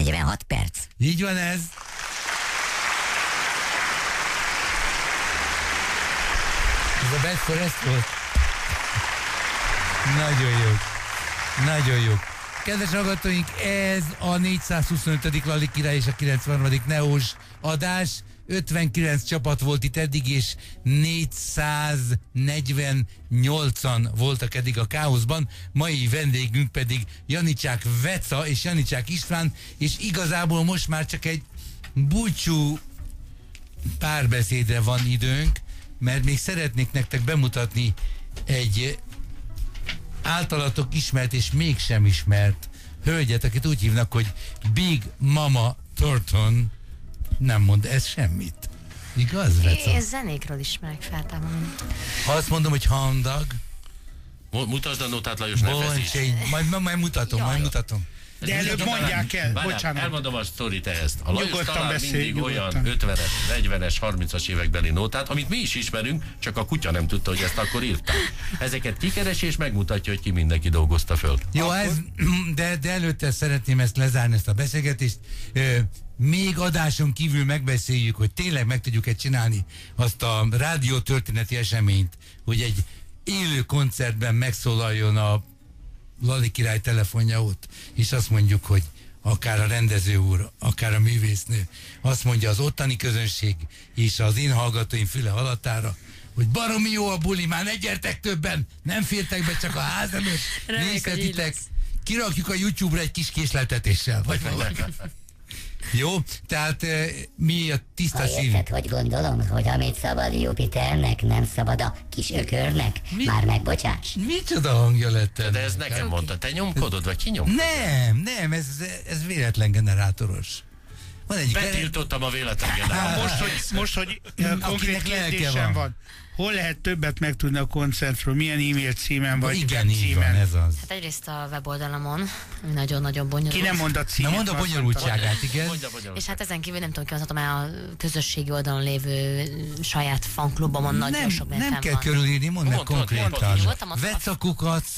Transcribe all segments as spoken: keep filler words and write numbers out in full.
negyvenhat perc. Így van ez. Ez a Bad Forest volt. Nagyon jó. Nagyon jó. Kedves hallgatóink, ez a négyszázhuszonötödik Lali Király és a kilencvenharmadik Neós adás. ötvenkilenc csapat volt itt eddig, és négyszáznegyvennyolcan voltak eddig a Káoszban. Mai vendégünk pedig Janicsák Veca és Janicsák István, és igazából most már csak egy búcsú párbeszédre van időnk, mert még szeretnék nektek bemutatni egy általatok ismert és mégsem ismert hölgyet, akit úgy hívnak, hogy Big Mama Thornton. Nem mond ez semmit. Igaz, Veca? Én zenékről ismerek feltámadni. Ha azt mondom, hogy handag, mutasd a notát, Lajos, ne feszíts. Majd, majd mutatom, Jaj. majd mutatom. De előbb mondják el, Várjál, bocsánat. elmondom a sztorit ehhez. A Lajos Nyugodtan talál beszélj, mindig nyugodtan. olyan ötvenes, negyvenes, harmincas évekbeli nótát, amit mi is ismerünk, csak a kutya nem tudta, hogy ezt akkor írták. Ezeket kikeresi és megmutatja, hogy ki mindenki dolgozta föl. Jó, ez, de, de előtte szeretném ezt lezárni, ezt a beszélgetést. Ö, még adáson kívül megbeszéljük, hogy tényleg meg tudjuk-e csinálni azt a rádió történeti eseményt, hogy egy élő koncertben megszólaljon a Lali Király telefonja ott, és azt mondjuk, hogy akár a rendező úr, akár a művésznő, azt mondja az ottani közönség és az én hallgatóim füle hallatára, hogy baromi jó a buli, már ne gyertek többen, nem fértek be csak a ház előtt, nézhetitek, kirakjuk a YouTube-ra egy kis késleltetéssel, vagy valami. Jó, tehát e, mi a tiszta szívű. Érted, hogy gondolom, hogy amit szabad Jupiternek, nem szabad a kis ökörnek? Mi? Már megbocsáss. Micsoda hangja lett ennek? De ez nekem mondta, te nyomkodod, vagy ki nyomkodod? Nem, nem, ez, ez véletlen generátoros. Van egy Betiltottam a véletlen generátort. Most, hogy, most, hogy uh, konkrét kérdésem van. van. Hol lehet többet megtudni a koncertről? Milyen e-mail címen vagy? Igen, így van, ez az. Hát egyrészt a weboldalamon, ami nagyon-nagyon bonyolult. Ki nem mond a címet? Na mondd a bonyolultságát, igen. És hát ezen kívül nem tudom, kimondhatom el a közösségi oldalon lévő saját fanklubomon nagyon Nem, sok nem minden kell van. körülírni, mondd meg Mondd, mondd, konkrétan. mondd. Veca kukac,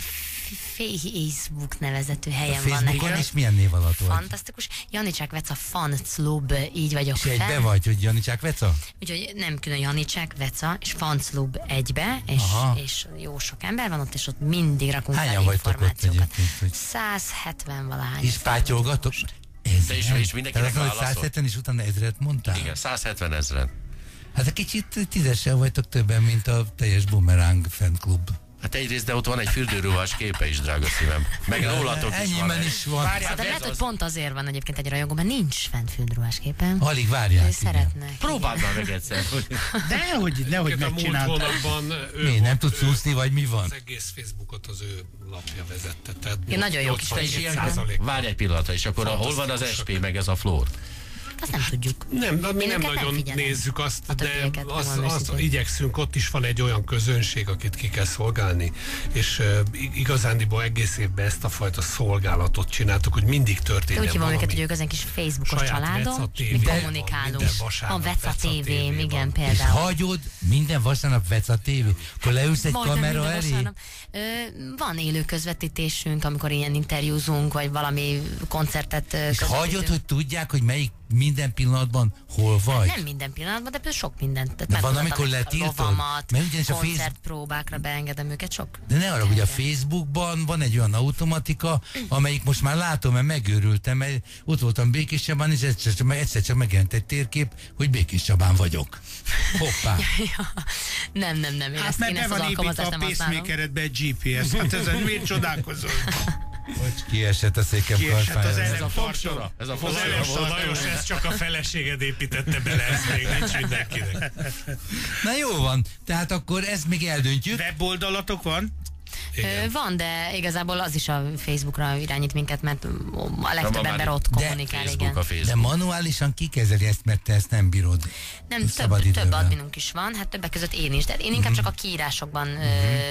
Facebook nevezetű helyen van Facebookon, nekem. és milyen név alatt vagy? Fantasztikus. Janicsák Veca Fan Club, így vagyok És egybe fel. vagy, hogy Janicsák Veca? Úgyhogy nem külön Janicsák Veca és Fan Club egybe, és, és jó sok ember van ott, és ott mindig rakunk Hányan fel vagytok ott információkat. egyébként? Hogy... száz hetven valahány. És pátyolgatok? De és- és mindenkinek Tehát az, hogy válaszol? száz hetven és utána ezret mondtál? Igen, száz hetven ezren. Hát egy kicsit tízessel vagytok többen, mint a teljes Boomerang fanklub. Hát egyrészt, de ott van egy fürdőruhás képe is, drága szívem. Meg rólatok is van. Ennyiben is van. Várjál, De lehet, ez hogy az- pont azért van egyébként egy rajongó, mert nincs fent fürdruhás képen. Alig várják. Ő igen. szeretnek. Próbáld már meg egyszer. Dehogy, nehogy A múlt megcsináltad. hónapban ő Mi, volt, nem tudsz ő- úszni, vagy mi van? Az egész Facebookot az ő lapja vezette. Tehát Én nagyon jó kis Te is nyolcvanhét ilyen, százalék. várj egy pillanatra, és akkor a, hol van az es pé, meg ez a Flór? Azt nem tudjuk. Nem, mi nem őket nem nagyon figyelem. nézzük azt, A de többieket, az, megmondom az őszintén. igyekszünk, ott is van egy olyan közönség, akit ki kell szolgálni, és uh, igazándiból egész évben ezt a fajta szolgálatot csináltuk, hogy mindig De történjen úgy hívom valami. őket, hogy ők ezen kis Facebookos Saját családom, Veca és mi té vé van, kommunikálunk. minden vasárnap A Veca Veca té vé, té vé igen, van. És például. hagyod minden vasárnap Veca té vé? Akkor leülsz egy Majdnem kamera minden elé? vasárnap. Ö, van élő közvetítésünk, amikor ilyen interjúzunk, vagy valami koncertet ö, És közvetítünk. hagyod, hogy tudják, hogy melyik minden pillanatban hol vagy? Nem minden pillanatban, de például sok mindent. Tehát De van, megmutatom amikor nekik a letiltod? lovamat, Mert ugyanis a Face- koncertpróbákra beengedem őket, sok. De ne arra, hogy a teherje. Facebookban van egy olyan automatika, amelyik most már látom, mert megőrültem, mert ott voltam Békés Csabán, és egyszer csak, egyszer csak megjelent egy térkép, hogy Békés Csabán vagyok. Hoppá! Ja, nem, nem, nem. Én Hát ezt, mert én be ezt az van építve alkalmazást a nem használom. pacemakeredbe egy gé pé es. Hát ezen miért csodálkozol? Hogy kiesett a székem Kiesett az karfájára. Ez a ellentartó. fogsora. Ez a Az fogsora ellentartó. volt. Lajos, ez csak a feleséged építette bele, ez még nincs mindenkinek. Na jó van, tehát akkor ezt még eldöntjük. Weboldalatok van? Ö, van, de igazából az is a Facebookra irányít minket, mert a legtöbb már ember ott de kommunikál, Facebook igen. a De Facebook. manuálisan kikezeli ezt, mert te ezt nem bírod. Nem, Szabad több, több idővel. adminunk is van, hát többek között én is, de én inkább csak a kiírásokban ö,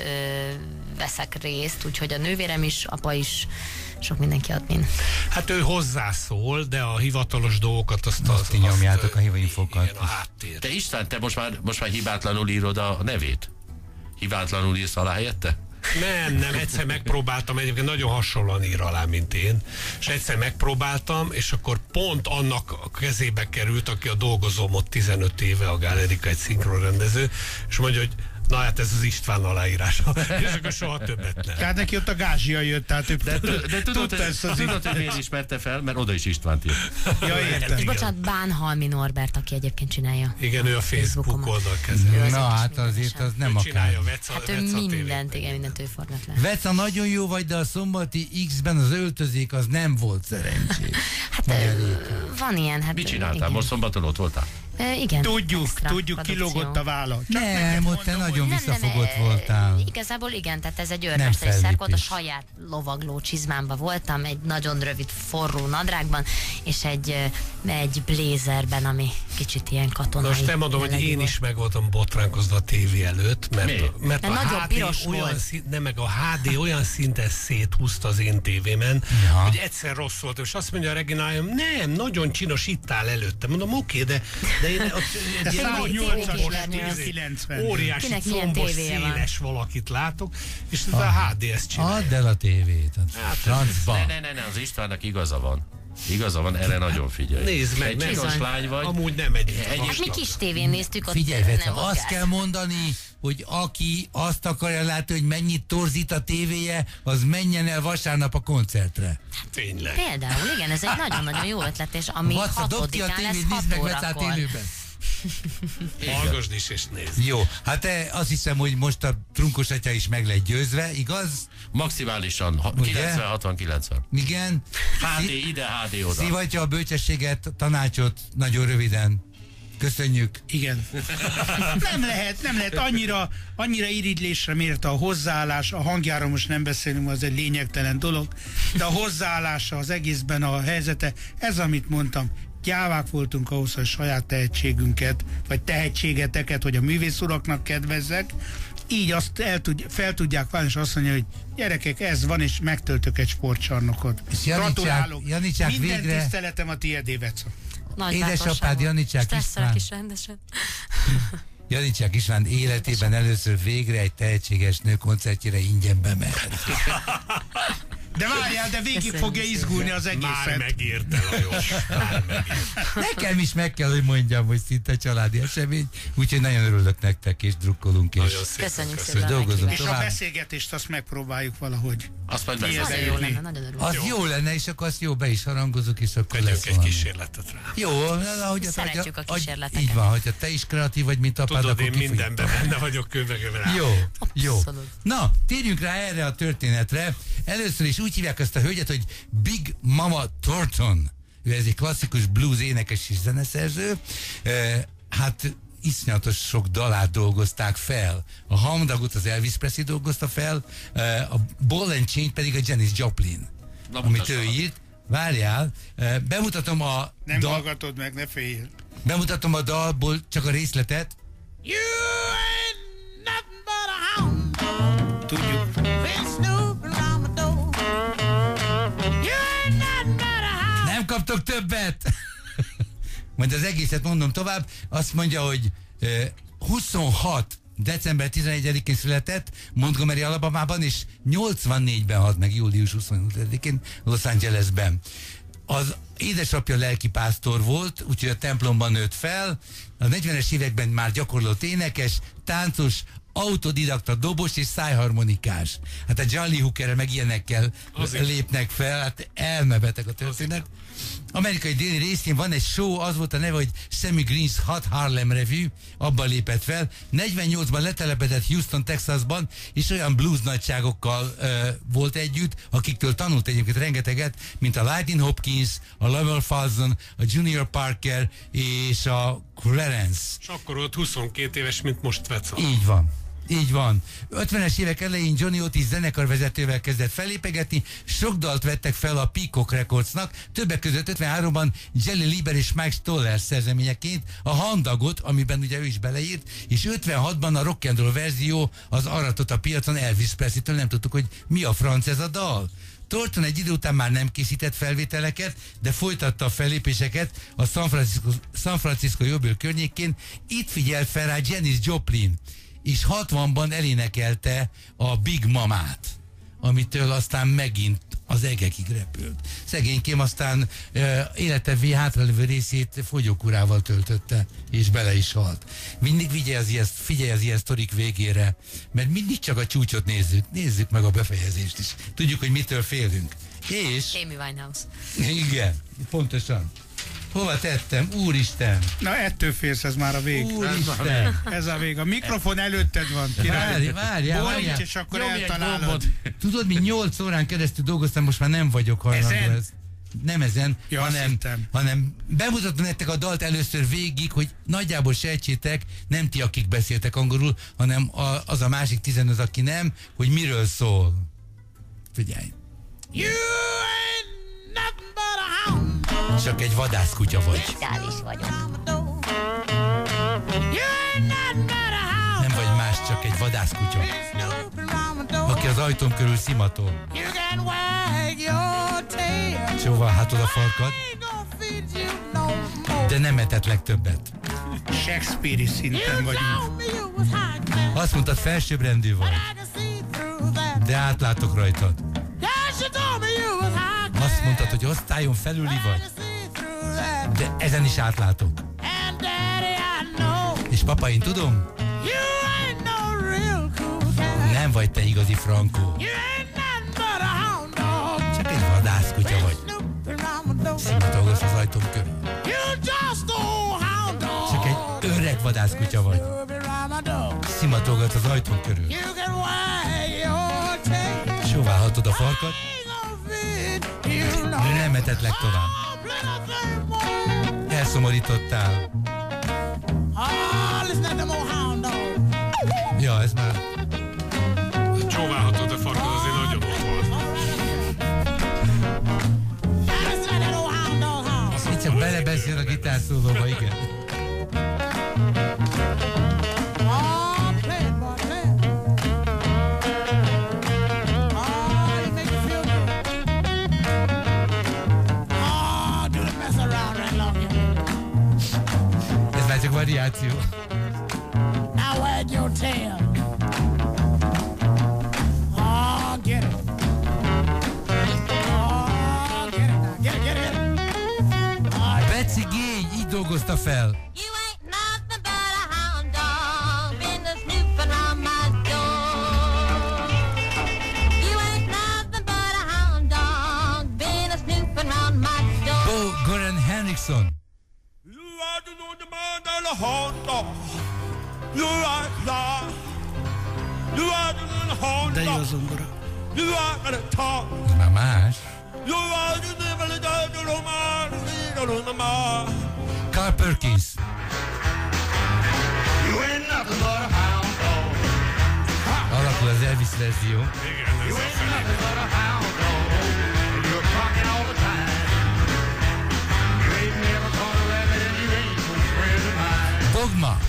ö, veszek részt, úgyhogy a nővérem is, apa is, sok mindenki admin. Hát ő hozzászól, de a hivatalos dolgokat azt... Azt ti nyomjátok a hívinfokat. Igen, a háttér. Te István, te most már, most már hibátlanul írod a nevét? Hibátlanul írsz alá helyette? Nem, nem, egyszer megpróbáltam, egyébként nagyon hasonlóan ír alá, mint én, és egyszer megpróbáltam, és akkor pont annak a kezébe került, aki a dolgozom ott tizenöt éve, a Gál-Erika, egy szinkronrendező, és mondja, hogy na hát ez az István aláírása, és akkor soha többet nem. Tehát neki ott a gázsia jött, tehát ő de, de, de tudod, hogy, ezt az tudod, hogy miért ismerte fel? Mert oda is Istvánt írt. Ja, értem. És bocsánat, Bánhalmi Norbert, aki egyébként csinálja. Igen, ő a Facebook oldal kezel. Na hát azért az nem akár. Hát ő mindent, igen, mindent ő forgat le. Veca, nagyon jó vagy, de a szombati X-ben az öltözék az nem volt szerencsés. Hát van ilyen. Hát, mit csináltál? Most szombaton ott voltál? E, igen. Tudjuk, tudjuk, kilógott a vállat. Nem, ott te nagyon nem, visszafogott nem, voltál. Igazából igen, tehát ez egy őrmester szerk volt, a saját lovagló csizmámba voltam, egy nagyon rövid forró nadrágban, és egy, egy blazerben, ami kicsit ilyen katonai. Most nem mondom, hogy én volt. is meg voltam botránkozva a tévé előtt, mert, mert, mert a nagyon há dé piros olyan szint, nem, meg a há dé olyan szinten széthúzta az én tévémen, ja. hogy egyszer rossz volt, és azt mondja a Reginájom, nem, nagyon csinos, itt áll előtte. Mondom, oké, de, de én ott egy ilyen óriási combos, széles valakit látok, és ez a há dé ezt csinálja. Add el a tévét. Francba. Ne, ne, ne, ne, az Istvánnak igaza van. Igaza van, erre nagyon figyelj. Nézd meg, egy csinos lány vagy. Amúgy nem egy. egy Hát mi kis tévén néztük ott. Figyelj, Veca, azt kell mondani, hogy aki azt akarja látni, hogy mennyit torzít a tévéje, az menjen el vasárnap a koncertre. Tényleg. Például, igen, ez egy nagyon-nagyon jó ötlet, és ami hatodikán lesz hat órakor. Hallgasd is és nézd. Jó, hát te, azt hiszem, hogy most a trunkos atya is meg lett győzve, igaz? Maximálisan, kilencven hatvan kilencven. Igen. há dé ide, há dé oda. Szivatja a bölcsességet, tanácsot, nagyon röviden. Köszönjük. Igen. Nem lehet, nem lehet. Annyira, annyira irigylésre mérte a hozzáállás, a hangjára most nem beszélünk, az egy lényegtelen dolog, de a hozzáállása az egészben, a helyzete, ez amit mondtam, gyávák voltunk ahhoz, hogy saját tehetségünket, vagy tehetségeteket, hogy a művész uraknak kedvezzek, így azt el tud, fel tudják válni, és azt mondja, hogy gyerekek, ez van, és megtöltök egy sportcsarnokot. Gratulálok. Janicsák, minden végre... tiszteletem a tiédé, Veca. Édesapád Janicsák István. is rendesen. Janicsák István életében először végre egy tehetséges nő koncertjére ingyen bemehet. De várjál, de végig Köszönjük fogja izgulni az egészet. Már megérte, Lajos. Már megérte. Nekem is meg kell, hogy mondjam, hogy szinte családi esemény, úgyhogy nagyon örülök nektek, és drukkolunk, és köszönjük szépen. Dolgozunk és tovább. a beszélgetést azt megpróbáljuk valahogy. Azt majd nagyon jó lenne, nagyon örülök. Az jó lenne, és akkor azt jó be is harangozunk, és akkor Tegyünk lesz egy valami. kísérletet rá. Jó, ahogy szeretjük a kísérleteket. Így van, hogyha te is kreatív vagy, mint apád, tudod, akkor én kifogjuk. mindenben benne vagyok kövegövel. Jó, jó. Abszolút. Na, térjünk rá erre a történetre. Először is úgy hívják ezt a hölgyet, hogy Big Mama Thornton. Ő ez egy klasszikus blues énekes és zeneszerző. E, hát iszonyatos sok dalát dolgozták fel. A Hamdagot az Elvis Presley dolgozta fel, e, a Ball and Chain pedig a Janis Joplin. Na, amit ő írt. Várjál, e, bemutatom a... Nem dal, hallgatod meg, ne féljél. Bemutatom a dalból csak a részletet. You ain't nothing but a hound. Tudjuk. Been snooping around my door. You ain't nothing but a hound. Nem kaptok többet! Majd az egészet mondom tovább. Azt mondja, hogy uh, huszonhat december tizenegyedikén született Montgomery, Alabamában, és nyolcvannégyben halt meg július huszonötödikén Los Angelesben. Az édesapja lelkipásztor volt, úgyhogy a templomban nőtt fel. A negyvenes években már gyakorlott énekes, táncos, autodidakta dobos és szájharmonikás. Hát a John Lee Hookerrel meg ilyenekkel Azért. lépnek fel, hát elmebeteg a történet. Amerikai déli részén van egy show, az volt a neve, hogy Sammy Green's Hot Harlem Revue, abban lépett fel. negyvennyolcban letelepedett Houston, Texasban, és olyan blues nagyságokkal uh, volt együtt, akiktől tanult egyébként rengeteget, mint a Lightning Hopkins, a Level Falzon, a Junior Parker és a Clarence. És akkor volt huszonkét éves, mint most Veca. Így van. Így van. ötvenes évek elején Johnny Otis zenekarvezetővel kezdett fellépegetni, sok dalt vettek fel a Peacock Recordsnak, többek között ötvenháromban Jelly Lieber és Mike Stoller szerzeményeként a Handagot, amiben ugye ő is beleírt, és ötvenhatban a rock and roll verzió az aratott a piacon Elvis Presley-től, nem tudtuk, hogy mi a franc ez a dal. Thornton egy idő után már nem készített felvételeket, de folytatta a fellépéseket a San Francisco, San Francisco jobbőr környékén, itt figyelt fel rá Janis Joplin. és hatvanban elénekelte a Big Mamát, amitől aztán megint az egekig repült. Szegénykém aztán e, élete hátralévő részét fogyókurával töltötte, és bele is halt. Mindig figyelj az ilyen, figyelj az ilyen sztorik végére, mert mindig csak a csúcsot nézzük. Nézzük meg a befejezést is. Tudjuk, hogy mitől félünk. És... Amy Winehouse. Igen, pontosan. Hova tettem? Úristen! Na, ettől félsz, ez már a vég. Úristen! Ez a vég. A mikrofon előtted van. Várj, várjál, Boríts, és akkor Nyomj egy eltalálod. gombot. Tudod, mi nyolc órán keresztül dolgoztam, most már nem vagyok hajlandó. Ezen? Ez. Nem ezen, Ja, azt hanem, hittem. hanem bemutatom nektek a dalt először végig, hogy nagyjából sejtsétek, nem ti, akik beszéltek angolul, hanem a, az a másik tizenöt, aki nem, hogy miről szól. Figyelj! You ain't nothing but a hound dog. Csak egy vadászkutya vagy. Stális vagyok. You ain't nothing but a hound Nem vagy más, csak egy vadászkutya, snooping around the door. aki az ajtóm körül szimatol. You can wag your tail. Csóvá hátod a farkad, Ain't gonna feed you no more. de nem etetlek többet. Shakespeare-i szinten You vagyunk. told me you was high class, Azt mondtad, felsőbbrendű vagy, I can see through that. de átlátok rajtad. Yes, you told me you was high class, Azt mondtad, hogy osztályon felüli I vagy, can see through that. de ezen is átlátok. And daddy, I know És papa, én tudom, you ain't no real cool guy. nem vagy te igazi frankó. You ain't nothing but a hound dog. Csak egy vadászkutya vagy. Snooping around the door. Szimatolgasz az ajtóm körül. You just old hound dog. Csak egy öreg vadászkutya vagy. Snooping around my door. Szimatolgatsz az ajtóm körül. You can wag your tail. Sóválhatod a farkad, Ain't gonna feed you no de nem etetlek tovább. more. Play Elszomorítottál. Oh, listen to them old hound dog. Ja, ez már... Csóválhatod a farkad, azért nagyon ott volt. Listen to that old hound dog house. Itt csak belebeszél a gitárszólóba, igen. Oh, play it, boy, play it. Oh, you make me feel good. Oh, do the mess around right long, yeah. Ez már csak variáció. Now wag your tail. Oh, get it. Oh, get it now. Get it, get it, get it. Oh, Beci Gény így dolgozta fel. You ain't nothing but a hound dog, been a snooping around my door. You ain't nothing but a hound dog, been a snooping around my door. Bo Göran Henriksson. You are the one man and a hound dog. You are the You are the hound De jó dog. zongora. You are the top. Ez már más. You are the devil, the Roman, the Roman. Carl Perkins. You ain't nothing but a hound dog. Alakul az Elvis verzió. Igen, ez a felé. But a hound dog. You're barking all the time. You ain't never caught a rabbit and you ain't no friend of mine. Dogma.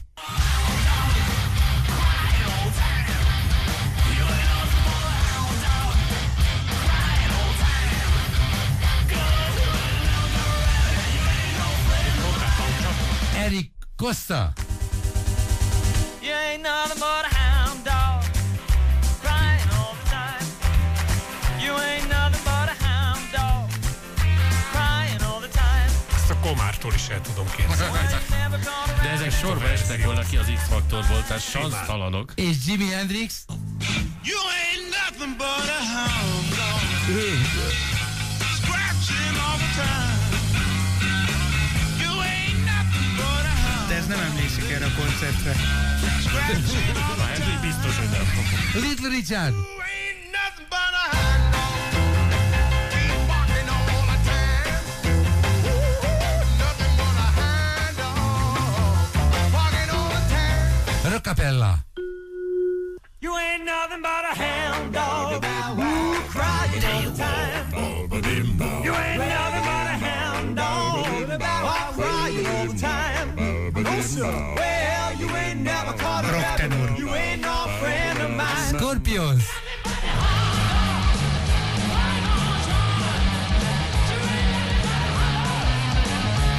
Eric Costa. You ain't nothing but a hound dog, crying all the time. You ain't nothing but a hound dog, crying all the time. Ezt a Komártól is el tudom képzelni. Never gonna De ezek sorba estek volna ki az X-faktorból, tehát sansztalanok. És Jimi Hendrix. You ain't nothing but a hound dog. Scratching all the time. You ain't nothing but a hound De ez nem emlékszik erre a koncertre. scratching all the Na, ez így biztos, hogy nem fog. Little Richard. You ain't nothing but a hound dog. Keep barking all the time. Ooh, nothing but a hound dog. Barking all the time. Rockapella. You ain't nothing but a hound dog, ooh, crying all the time. You ain't nothing but a hound dog, oh, crying all the time. Oh, sir. Well, you ain't never caught a Rock rabbit. tenor. You ain't no friend of mine. Scorpions.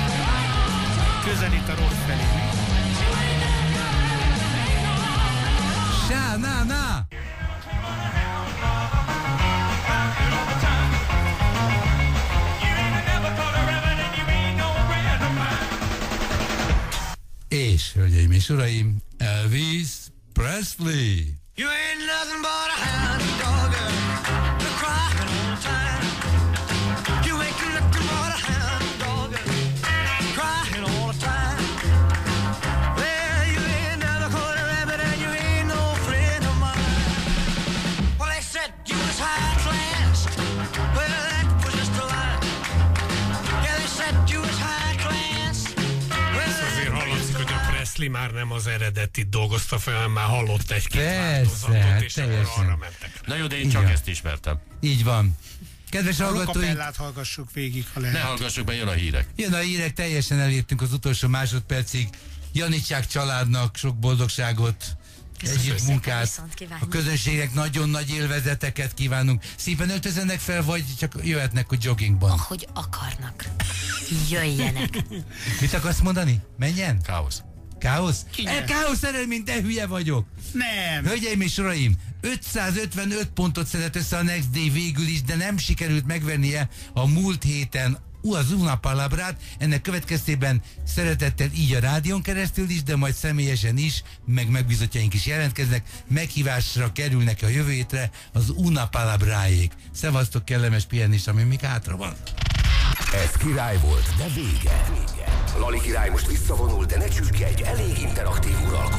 Közelít a rock felé. na, na, na. És, hölgyeim és uraim, Elvis Presley. You ain't nothing but a hound dog, you're crying all the time. You ain't nothing but a hound dog, crying all the time. Well, you ain't never caught a rabbit and you ain't no friend of mine. Well, they said you was high class. Well, that was just a lie. Yeah, they said you was high class. Well, Azért hallatszik, hogy a Presley már nem az eredetit dolgozta fel, hanem már hallott egy-két Persze, változatot, és teljesen. akkor arra mentek. Na jó, de én csak Igen. ezt ismertem. Így van. Kedves A hallgatóink, Rockapellát hallgassuk végig, ha lehet. Ne hallgassuk be, jön a hírek. jön a hírek, teljesen elértünk az utolsó másodpercig. Janicsák családnak sok boldogságot, Köszönjük együtt szépen, munkát. viszont kívánjuk. A közönségek nagyon nagy élvezeteket kívánunk. Szépen öltözönnek fel, vagy csak jöhetnek, hogy joggingban? Ahogy akarnak. Jöjjenek. Mit akarsz mondani? Menjen? Káosz. Káosz? Kinyert? El káosz eredmény, de hülye vagyok. Nem. Hölgyeim és uraim, ötszázötvenöt pontot szedett össze a Next Day végül is, de nem sikerült megvernie a múlt héten az Una Palabrát. Ennek következtében szeretettel így a rádión keresztül is, de majd személyesen is, meg megbízottjaink is jelentkeznek, meghívásra kerülnek a jövő hétre az Una Palabráék. Szevasztok, kellemes pihenés, ami még hátra van. Ez király volt, de vége. Lali király most visszavonul, de ne csüggedj, elég interaktív uralkodó.